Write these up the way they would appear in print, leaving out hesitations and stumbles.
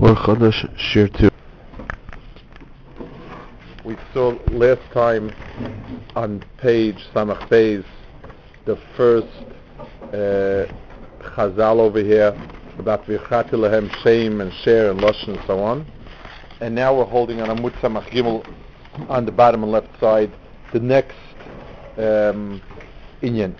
Or Chodesh Shir 2. We saw last time on page Samach Beis the first Chazal over here about V'chati Lahem Shem and Sher and Lashon and so on. And now we're holding on Amud Samach Gimel on the bottom and left side the next Inyan.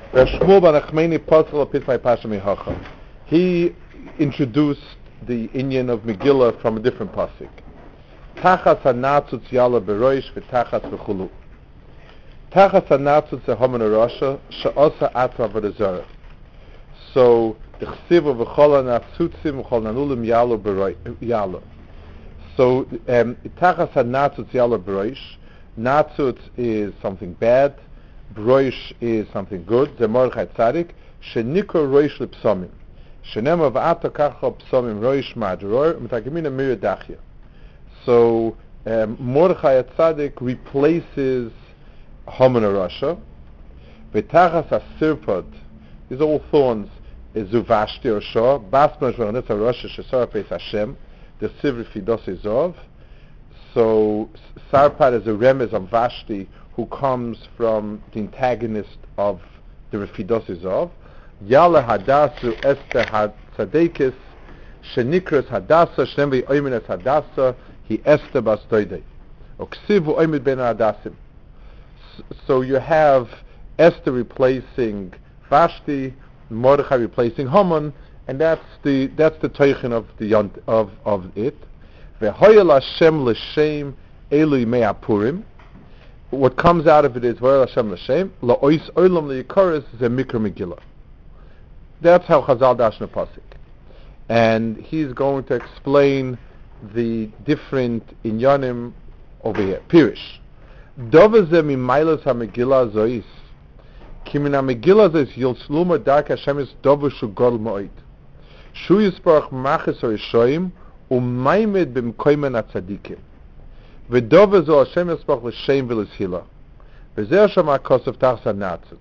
He introduced the Inyan of Megillah from a different pasuk. Tachas hanatzutz yala beroish v'tachas v'chulu. Tachas hanatzutz zehomen arasha she'osa atra v'dezara. So the chsiva v'chol hanatzutzim v'chol nanulim yalo beroish yalo. So tachas hanatzutz yala beroish. Natzutz is something bad. Beroish is something good. Zemorchai tzadik shenikro roish l'psomim. Shenem of ata kacha psomim roish ma'adror mitagemina miradachya. So Mordechai Tzadik replaces Haman Rasha. V'tachas asirpad, these are all thorns, is Zuvashti or Shah. Basma Shvanetza Rasha Shesar Peis Hashem, the Sivri Fidos Izov. So Sarpad is a remez on Vashti, who comes from the antagonist of the Fidos Izov. Yala Hadasu Esther Tzadekis, Shenikras Hadasa, Shnemvi Oymenes Hadasa, He Esther Bas Doidei. Oksivu Oymid Ben Adasim. So you have Esther replacing Vashti, Mordechai replacing Haman, and that's the teichin of it. Ve'hoyel Hashem l'shem elu yimei Purim. What comes out of it is Ve'hoyel Hashem l'shem la'ois olam li'yikaris ze mikra Megillah. That's how Chazal dashna pasuk, and he's going to explain the different inyanim over here. Pirish. Dove ze mimaylas ha-Megillah zois. Ki min ha-Megillah zois yilsluma dark Hashem is dove shu godel mo'id. Shu yisparach machis ha-rishoyim u'maymed b'mkoymen ha-tzadikim. V'dove zo Hashem yisparach l'shem v'l'shila. V'zeh Hashem ha-kosov tachas ha-natzitz.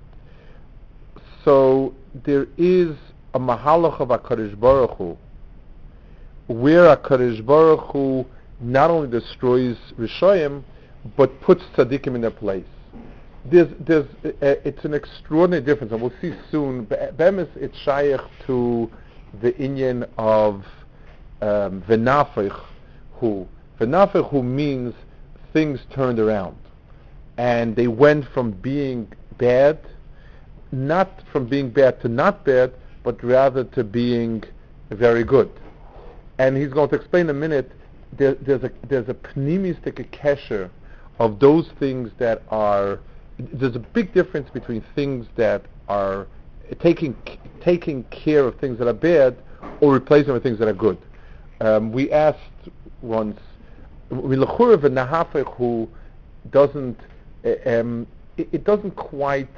So there is a mahalach of HaKadosh Baruch Hu where HaKadosh Baruch Hu not only destroys Rishoyim, but puts tzaddikim in their place. It's an extraordinary difference, and we'll see soon. Be'emes, it's shaykh to the inyan of v'nafich hu. V'nafich hu means things turned around, and they went from being bad, not from being bad to not bad, but rather to being very good. And he's going to explain in a minute. There's a pnimistic kesher of those things that are. There's a big difference between things that are taking care of things that are bad, or replacing them with things that are good. We asked once, Milachurav and Nahafech, who doesn't. It doesn't quite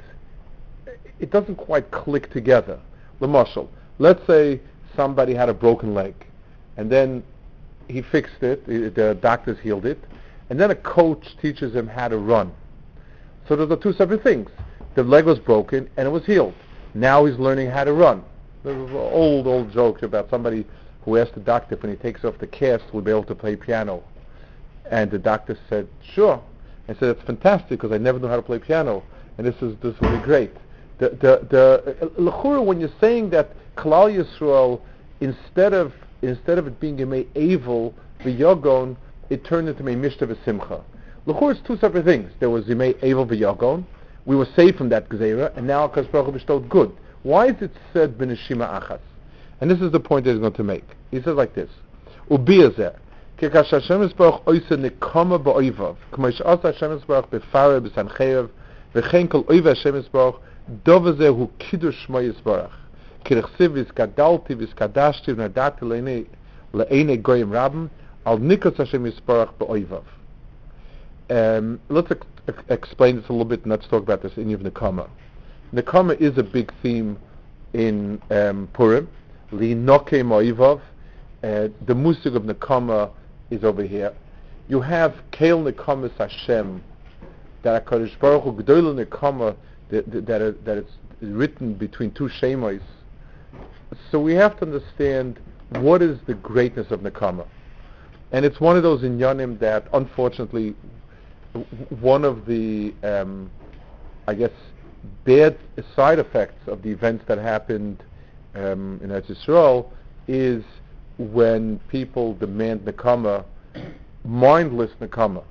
click together. L'mashal, let's say somebody had a broken leg, and then he fixed it, the doctors healed it, and then a coach teaches him how to run. So those are two separate things. The leg was broken and it was healed. Now he's learning how to run. There was an old joke about somebody who asked the doctor if when he takes off the cast will be able to play piano. And the doctor said, sure. I said, that's fantastic because I never knew how to play piano, and this will be great. The l'chura, when you're saying that Klal Yisrael, instead of it being a mei evil v'yogon, it turned into mei mishta v'simcha. L'chura is two separate things. There was mei evil v'yogon. We were saved from that gzeira, and now HaKadosh Baruch Hu bestowed good. Why is it said b'neshima achas? And this is the point that he's going to make. He says like this: Ubiyazer kekash Hashem Yisbarach oisa nekama ba'oivav k'mo she'asa Hashem Yisbarach b'fareh b'sancheyev v'chein kol oiva Hashem Yisbarach dovazeh hu kiddush shmo Yisbarach. Viskadalti, Viskadashti, Nadati Le'ene Goyim Rabim, Al Nikos Hashem Yisparach Ba'oivav. Let's explain this a little bit, and let's talk about this in Yom Nekama. Nekama is a big theme in Purim. Li'noke Ma'oivav. The musig of Nekama is over here. You have Keil Nekamas Hashem, that HaKadosh Baruch Hu G'dol Nekama, that it's written between two Shemois. So we have to understand what is the greatness of Nekama? And it's one of those inyanim that, unfortunately, one of the, I guess, bad side effects of the events that happened in Eretz Yisrael is when people demand Nekama, mindless Nekama.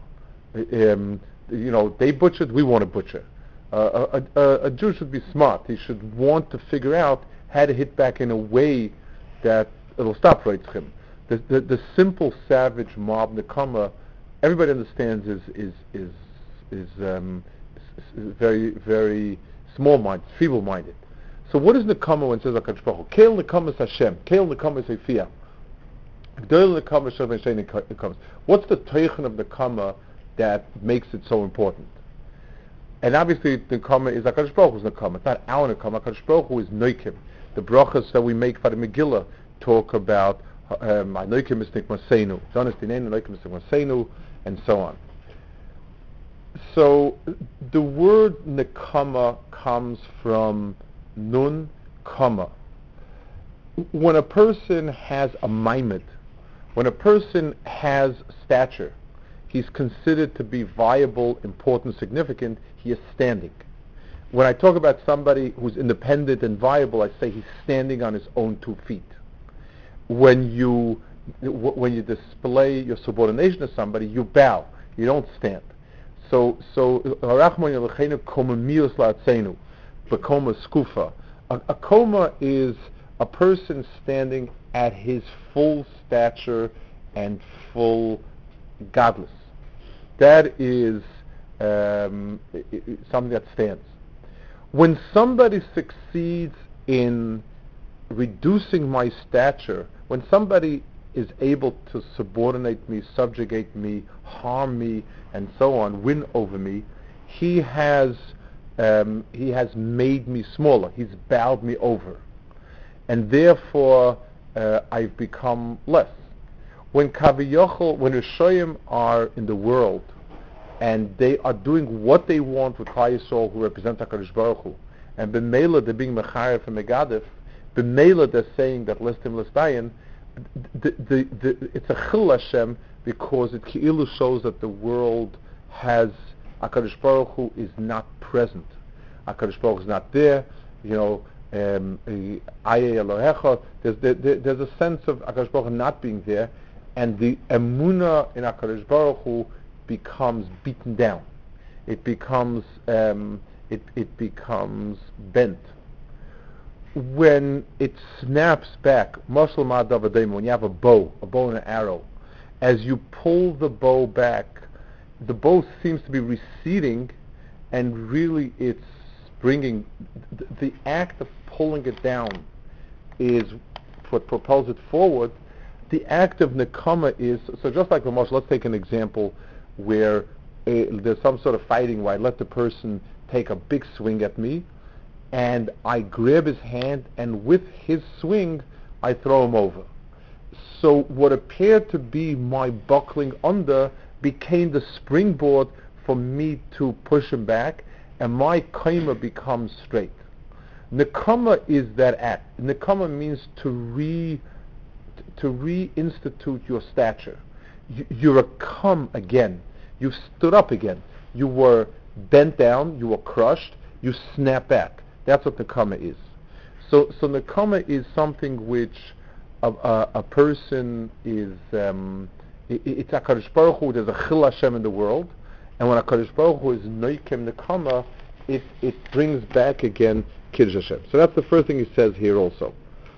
They butchered, we want to butcher. A Jew should be smart. He should want to figure out how to hit back in a way that it'll stop Reitzchim. The simple savage mob Nekama, everybody understands is very, very small-minded, feeble-minded. So what is Nekama when it says HaKadosh Baruch Hu? Keil Nekama is Hashem. Keil Nekama is Eifiyah. What's the teichen of Nekama that makes it so important? And obviously, Nekama is HaKadosh Baruch Hu's Nekama. It's not our Nekama. HaKadosh Baruch Hu is Noikim. The brachas that we make for the Megillah talk about Noikim is Nikmasenu, Jonas Dinenu, Noikim is Nikmasenu, and so on. So the word Nekama comes from Nun Kama. When a person has a maimed, when a person has stature, he's considered to be viable, important, significant. He is standing. When I talk about somebody who's independent and viable, I say he's standing on his own 2 feet. When you display your subordination to somebody, you bow. You don't stand. So a koma is a person standing at his full stature and full godless. That is something that stands. When somebody succeeds in reducing my stature, when somebody is able to subordinate me, subjugate me, harm me, and so on, win over me, he has made me smaller. He's bowed me over, and therefore I've become less. When Rishoyim are in the world, and they are doing what they want with Klal Yisrael, who represent HaKadosh Baruch Hu, and b'meila they're being mechayev and megadif, b'meila they're saying that listim listayin, it's a chil Hashem, because it ki'ilu shows that the world has HaKadosh Baruch Hu is not present. HaKadosh Baruch Hu is not there. Aye Elohecha. There's a sense of HaKadosh Baruch Hu not being there, and the emunah in HaKadosh Baruch Hu becomes beaten down. It becomes bent. When it snaps back, when you have a bow and an arrow, as you pull the bow back, the bow seems to be receding, and really it's bringing, the act of pulling it down is what propels it forward. The act of Nekama is, so just like the Moshe, let's take an example where there's some sort of fighting where I let the person take a big swing at me, and I grab his hand, and with his swing, I throw him over. So what appeared to be my buckling under became the springboard for me to push him back, and my kaima becomes straight. Nekama is that act. Nekama means to reinstitute your stature. You're a come again. You stood up again. You were bent down. You were crushed. You snap back. That's what Nekama is. So Nekama is something which a person is. It's HaKadosh Baruch Hu. There's a Chil Hashem in the world, and when HaKadosh Baruch Hu is Noikem Nekama, it brings back again Kiddush Hashem. So that's the first thing he says here also.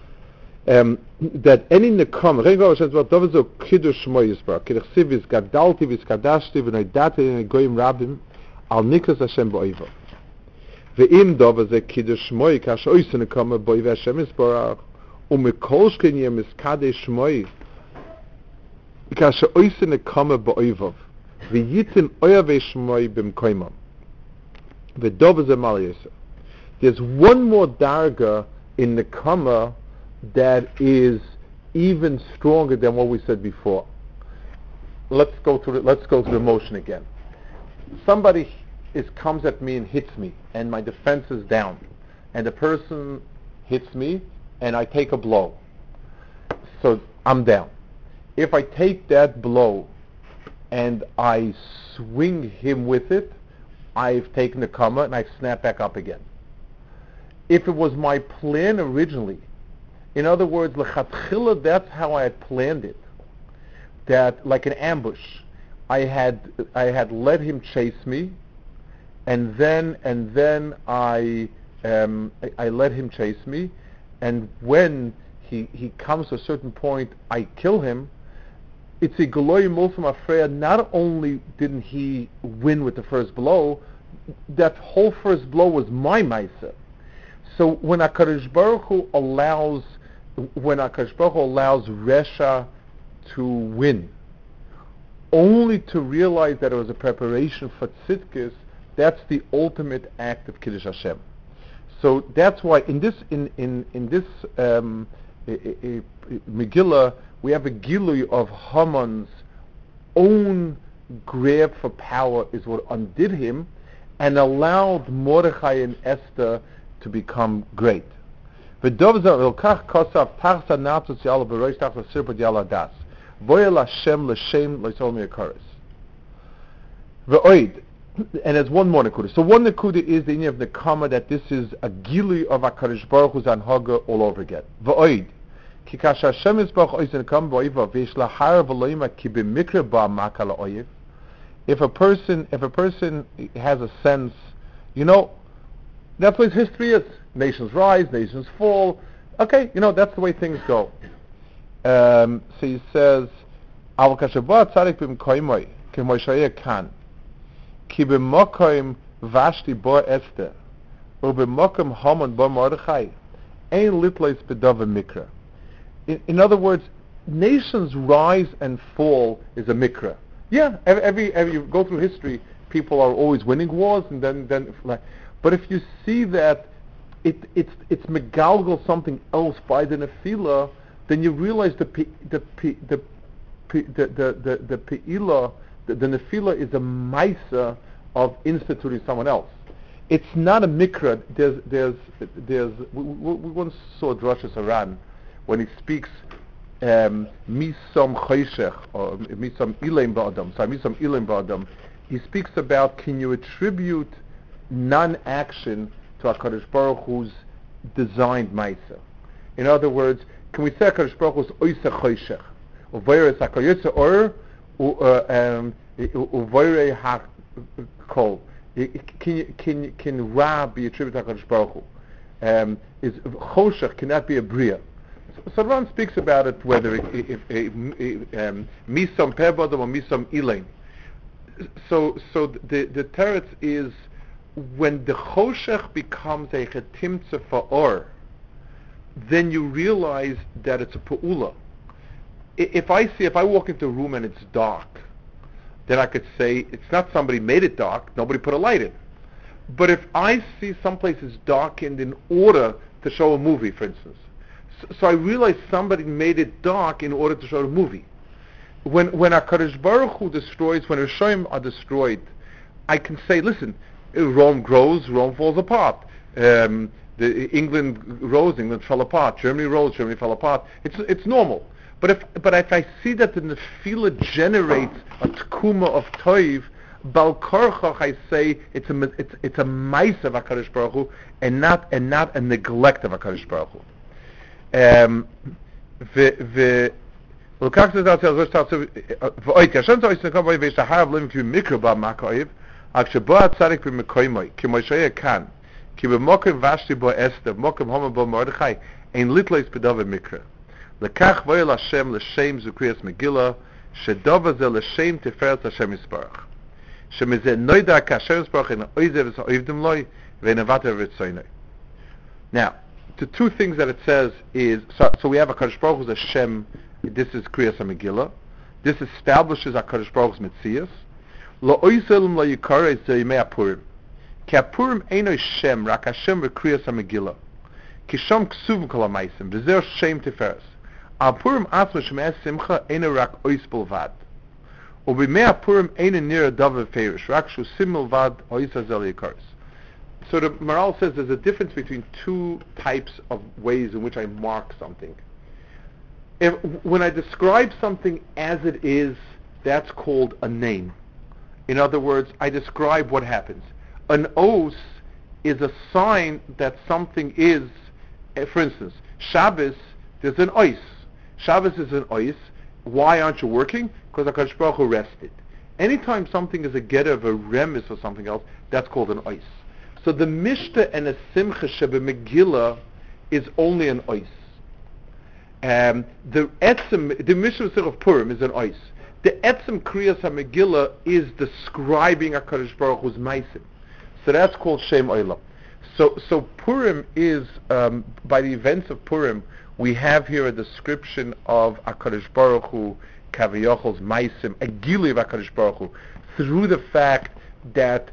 That any Nekama, Kiddush Shmo Yisbarach, Kiddush Sivis Gadalti Viskadashti V'Noidati Negoyim Rabim Al Nikas Hashem Ba'oivav. Ve'im Dova Ze Kiddush Shmo Kash Oisen Nekama Ba'oiv Hashem Yisbarach Umekol Shken Yem Iskadesh Shmo Kash Oisen Nekama Ba'oivav V'yitin Oyave Shmo B'mkoimam Ve'Dova Ze Mal Yisrael. There's one more darga in Nekama that is even stronger than what we said before. Let's go to the motion again. Somebody comes at me and hits me, and my defense is down, and the person hits me, and I take a blow. So I'm down. If I take that blow and I swing him with it, I've taken the kama and I snap back up again. If it was my plan originally, in other words, lechatchila, that's how I had planned it. That like an ambush, I had let him chase me, and then I let him chase me, and when he comes to a certain point, I kill him. It's a Galoy Mulfam Afreya. Not only didn't he win with the first blow, that whole first blow was my Maisa. So when HaKadosh Baruch Hu allows Resha to win, only to realize that it was a preparation for Tzidkis, that's the ultimate act of Kiddush Hashem. So that's why in this Megillah we have a Gilui of Haman's own grab for power is what undid him and allowed Mordechai and Esther to become great. V'dov zeh kosav tachsa natus yala b'roish tachsa sirpot yala das voyel Hashem l'shem l'yisol mi'akaris v'oid. And there's one more nekuda. So one nekuda is the idea of nekama, that this is a gilui of HaKadosh Baruch Hu's anhaga all over again. V'oid ki kash Hashem yisbach ois nekam v'oiva v'yesh lahar v'loima ki b'mikra ba'amaka la'oiv. If a person has a sense, that's what history is. Nations rise, nations fall. Okay, that's the way things go. So he says, Al kashabah tzadik b'mkoimoy k'moishayeh kan ki b'mokoim vashti bo Esther or b'mokoim Haman bo Mordechai ein litlois b'dava mikra. In other words, nations rise and fall is a mikra. Yeah, every you go through history, people are always winning wars, and then but if you see that it's megalgal something else by the nefila, then you realize the nefila is a maisa of instituting someone else. It's not a mikra. We once saw Drashas Aran when he speaks misom choshech or misom ileim ba'adam. Sorry, misom ileim ba'adam. He speaks about, can you attribute non-action to HaKadosh Baruch Hu's designed ma'isa? In other words, can we say HaKadosh Baruch Hu's oiseh choshech u'voyre sakayotze or u'voyre hakol? Can Ra be attributed to HaKadosh Baruch Hu? Is choshech cannot be a bria? So Ran speaks about it, whether misam pebodam or misam ilain. So the teretz is when the choshech becomes a chetimtza fa'or, then you realize that it's a pa'ula. If I walk into a room and it's dark, then I could say it's not somebody made it dark, nobody put a light in. But if I see someplace is darkened in order to show a movie, for instance, so I realize somebody made it dark in order to show the movie. When HaKadosh Baruch Hu destroys, when Rishonim are destroyed, I can say, listen, Rome grows, Rome falls apart. England rose, England fell apart. Germany rose, Germany fell apart. It's normal. But if I see that the nefila generates a tkuma of toiv, bal korchoch, I say it's a ma'isa of HaKadosh Baruch Hu and not a neglect of HaKadosh Baruch Hu. Now, to two things that it says is, so we have HaKadosh Baruch Hu's Hashem, this is Kriyas HaMegillah, this establishes HaKadosh Baruch Hu's Metzias, Lo'oiselim lo yikare ze'imei HaPurim, ki HaPurim eino Shem, rak Hashem v'Kriyas HaMegillah, ki sham ksuvim kol ha'maisim, v'zer Shem tiferes, HaPurim asma shemei simcha eino rak ois bolvad, u'b'mei HaPurim eino nira davar feirish, rak shu sim milvad ois hazel yikares. So the Maral says there's a difference between two types of ways in which I mark something. When I describe something as it is, that's called a name. In other words, I describe what happens. An os is a sign that something is, for instance, Shabbos, there's an ois. Shabbos is an ois. Why aren't you working? Because HaKadosh Baruch Hu rested. Anytime something is a get of a remes or something else, that's called an ois. So the Mishnah and a Simcha Shebe Megillah is only an ois. The Mishnah of Purim is an ois. The Etzem Kriyas HaMegillah is describing HaKadosh Baruch Hu's Maisim. So that's called Shem Olam. So Purim is, by the events of Purim, we have here a description of HaKadosh Baruch Hu, Kaviyochel's Maisim, a Gili of HaKadosh Baruch Hu, through the fact that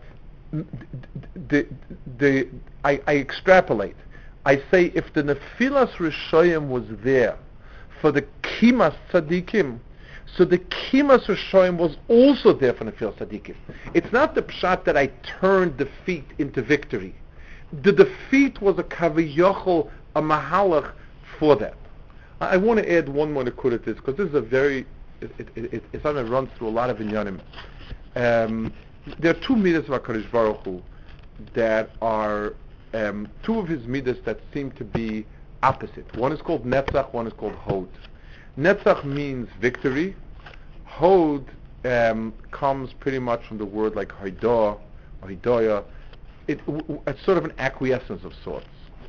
I extrapolate. I say if the Nefilas Rishoyim was there for the Kimas Tzadikim, so the Kimas Rishoyim was also there for Nefilas Tzadikim. It's not the pshat that I turned defeat into victory. The defeat was a Kaviyochel, a Mahalach for that. I want to add one more to this, because this is a very, it's something that runs through a lot of inyanim. There are two midas of HaKadosh Baruch Hu that are two of his midas that seem to be opposite. One is called Netzach, one is called Hod. Netzach means victory. Hod comes pretty much from the word like Haidah or Hidayah. It's sort of an acquiescence of sorts.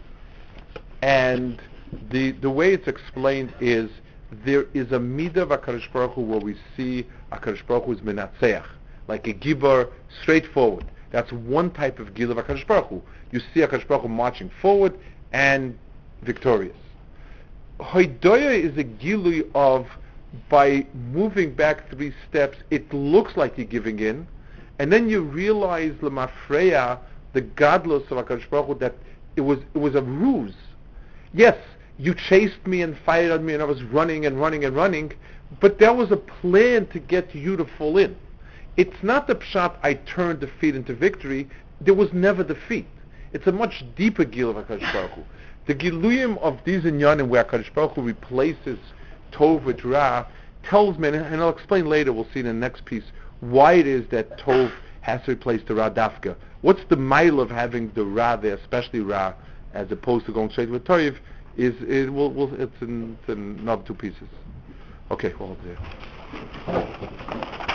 And the way it's explained is there is a midah of HaKadosh Baruch Hu where we see HaKadosh Baruch Hu is menatzeach, like a gibar, straightforward. That's one type of gil of HaKadosh Baruch Hu. You see HaKadosh Baruch Hu marching forward and victorious. Hoidoya is a gilui of, by moving back 3 steps, it looks like you're giving in, and then you realize l'mafreya, the godless of HaKadosh Baruch Hu, that it was a ruse. Yes, you chased me and fired on me and I was running and running and running, but there was a plan to get you to fall in. It's not the pshat I turned defeat into victory. There was never defeat. It's a much deeper gil of HaKadosh Baruch Hu. The giluyim of these inyanim where HaKadosh Baruch Hu replaces Tov with Ra tells me, and I'll explain later, we'll see in the next piece, why it is that Tov has to replace the Ra Dafka. What's the mile of having the Ra there, especially Ra, as opposed to going straight with Toiv, it's in another 2 pieces. Okay, hold there.